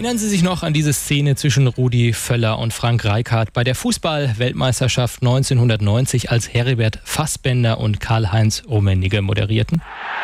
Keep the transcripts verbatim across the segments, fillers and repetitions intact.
Erinnern Sie sich noch an diese Szene zwischen Rudi Völler und Frank Rijkaard bei der Fußball-Weltmeisterschaft neunzehnhundertneunzig, als Heribert Fassbender und Karl-Heinz Rummenigge moderierten?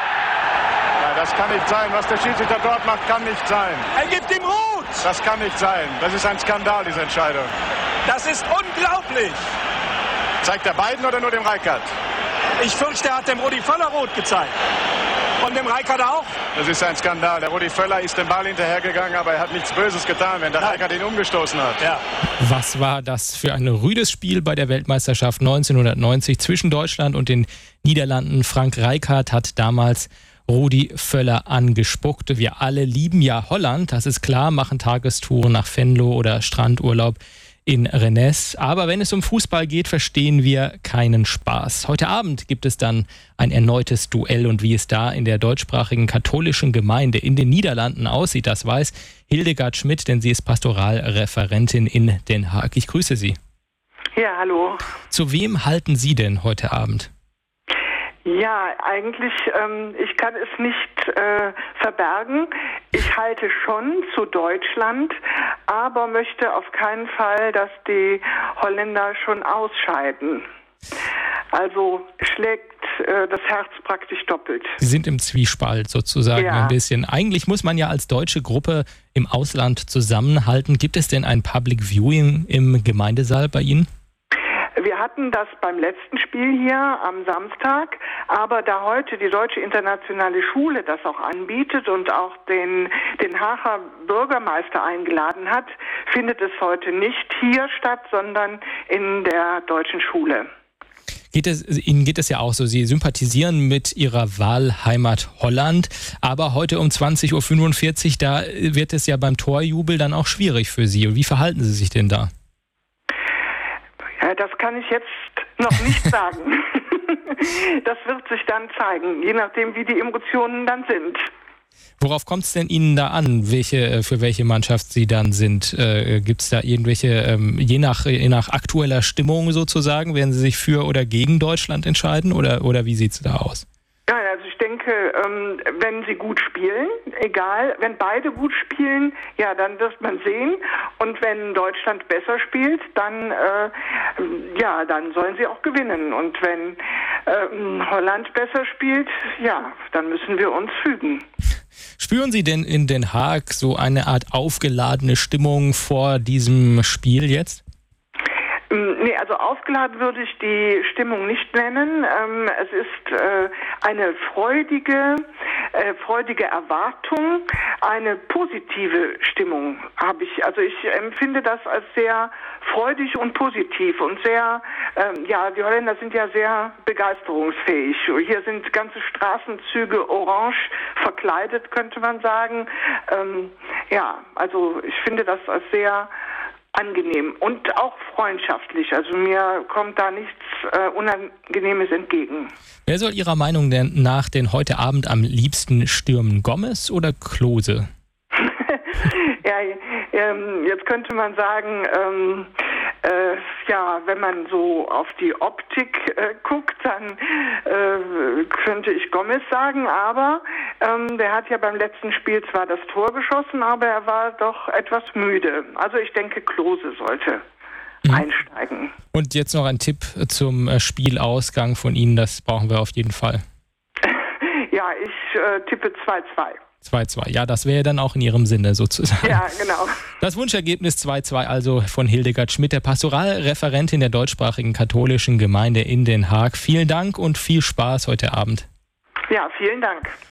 Ja, das kann nicht sein. Was der Schiedsrichter dort macht, kann nicht sein. Er gibt ihm Rot! Das kann nicht sein. Das ist ein Skandal, diese Entscheidung. Das ist unglaublich! Zeigt er beiden oder nur dem Rijkaard? Ich fürchte, er hat dem Rudi Völler rot gezeigt. Und dem Rijkaard auch? Das ist ein Skandal. Der Rudi Völler ist dem Ball hinterhergegangen, aber er hat nichts Böses getan, wenn der Rijkaard ihn umgestoßen hat. Ja. Was war das für ein rüdes Spiel bei der Weltmeisterschaft neunzehnhundertneunzig zwischen Deutschland und den Niederlanden? Frank Rijkaard hat damals Rudi Völler angespuckt. Wir alle lieben ja Holland, das ist klar, machen Tagestouren nach Venlo oder Strandurlaub in Rennes. Aber wenn es um Fußball geht, verstehen wir keinen Spaß. Heute Abend gibt es dann ein erneutes Duell, und wie es da in der deutschsprachigen katholischen Gemeinde in den Niederlanden aussieht, das weiß Hildegard Schmidt, denn sie ist Pastoralreferentin in Den Haag. Ich grüße Sie. Ja, hallo. Zu wem halten Sie denn heute Abend? Ja, eigentlich, ähm, ich kann es nicht äh, verbergen. Ich halte schon zu Deutschland, aber möchte auf keinen Fall, dass die Holländer schon ausscheiden. Also schlägt äh, das Herz praktisch doppelt. Sie sind im Zwiespalt sozusagen Ja. ein bisschen. Eigentlich muss man ja als deutsche Gruppe im Ausland zusammenhalten. Gibt es denn ein Public Viewing im Gemeindesaal bei Ihnen? Wir hatten das beim letzten Spiel hier am Samstag, aber da heute die Deutsche Internationale Schule das auch anbietet und auch den, den Haager Bürgermeister eingeladen hat, findet es heute nicht hier statt, sondern in der deutschen Schule. Geht es, Ihnen geht es ja auch so, Sie sympathisieren mit Ihrer Wahlheimat Holland, aber heute um zwanzig Uhr fünfundvierzig, da wird es ja beim Torjubel dann auch schwierig für Sie. Und wie verhalten Sie sich denn da? Ja, das kann ich jetzt noch nicht sagen. Das wird sich dann zeigen, je nachdem, wie die Emotionen dann sind. Worauf kommt es denn Ihnen da an, welche, für welche Mannschaft Sie dann sind? Äh, Gibt es da irgendwelche, ähm, je nach, je nach aktueller Stimmung sozusagen, werden Sie sich für oder gegen Deutschland entscheiden, oder, oder wie sieht es da aus? Ja, also ich denke, ähm, wenn sie gut spielen, egal, wenn beide gut spielen, ja, dann wird man sehen. Und wenn Deutschland besser spielt, dann, äh, ja, dann sollen sie auch gewinnen. Und wenn äh, Holland besser spielt, ja, dann müssen wir uns fügen. Spüren Sie denn in Den Haag so eine Art aufgeladene Stimmung vor diesem Spiel jetzt? Nee, also aufgeladen würde ich die Stimmung nicht nennen. Ähm, es ist äh, eine freudige, äh, freudige Erwartung, eine positive Stimmung habe ich. Also ich empfinde das als sehr freudig und positiv und sehr, ähm, ja, die Holländer sind ja sehr begeisterungsfähig. Hier sind ganze Straßenzüge orange verkleidet, könnte man sagen. Ähm, ja, also ich finde das als sehr angenehm und auch freundschaftlich. Also mir kommt da nichts äh, Unangenehmes entgegen. Wer soll Ihrer Meinung denn nach denn heute Abend am liebsten stürmen? Gomez oder Klose? Ja, ähm, jetzt könnte man sagen, ähm, äh, ja, wenn man so auf die Optik äh, guckt, dann äh, könnte ich Gomez sagen, aber ähm, der hat ja beim letzten Spiel zwar das Tor geschossen, aber er war doch etwas müde. Also ich denke, Klose sollte mhm. einsteigen. Und jetzt noch ein Tipp zum äh, Spielausgang von Ihnen, das brauchen wir auf jeden Fall. Ja, ich äh, tippe zwei zwei. zwei zwei, ja, das wäre dann auch in Ihrem Sinne sozusagen. Ja, genau. Das Wunschergebnis zwei zwei also von Hildegard Schmidt, der Pastoralreferentin der deutschsprachigen katholischen Gemeinde in Den Haag. Vielen Dank und viel Spaß heute Abend. Ja, vielen Dank.